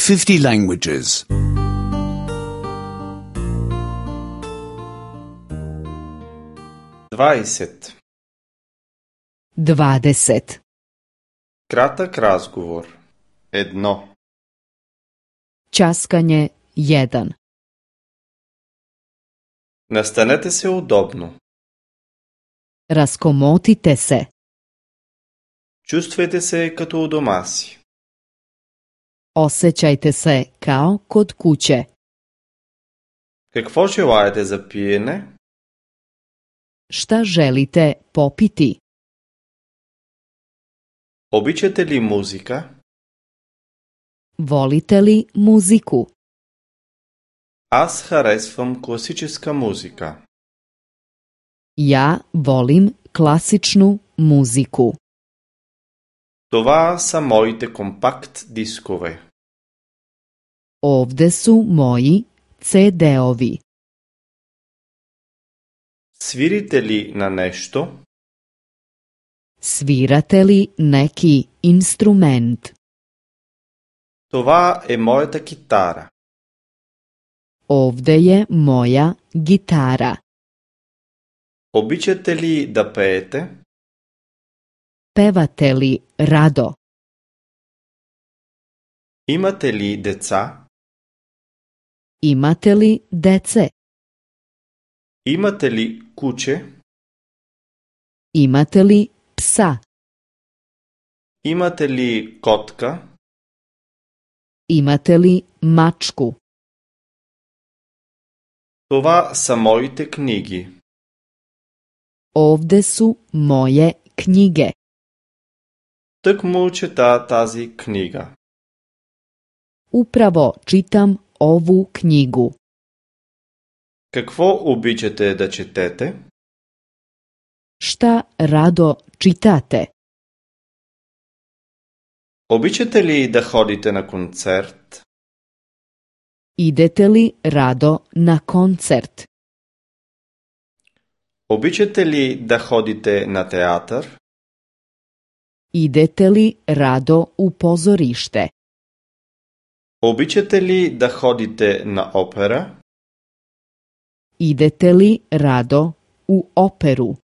50 languages. 20. 20. Кратък разговор. 1. Časkanje 1. Настанете се удобно. Raskomotite se. Чувствайте се като у дома си. Osjećajte se kao kod kuće. Какво желаете за пиене? Šta želite popiti? Обичате ли музика? Volite li muziku? Аз харесвам класическа музика. Ja volim klasičnu muziku. Това са моите компакт дискове. Ovde su moji CD-ovi. Свирите ли на нещо? Svirate li neki instrument? Това е моята китара. Ovde je moja gitara. Обичате ли да пеете? Pevate li rado? Имате ли деца? Imate li dece? Имате ли куче? Imate li psa? Имате ли котка? Imate li mačku? Това са моите книги. Ovde su moje knjige. Тъкмо чета тази книга. Upravo čitam ovu knjigu. Какво обичате да четете? Šta rado čitate? Обичате ли да ходите на концерт? Idete li rado na koncert? Обичате ли да ходите на театър? Idete li rado u pozorište? Обичате ли да ходите на опера? Idete li rado u operu?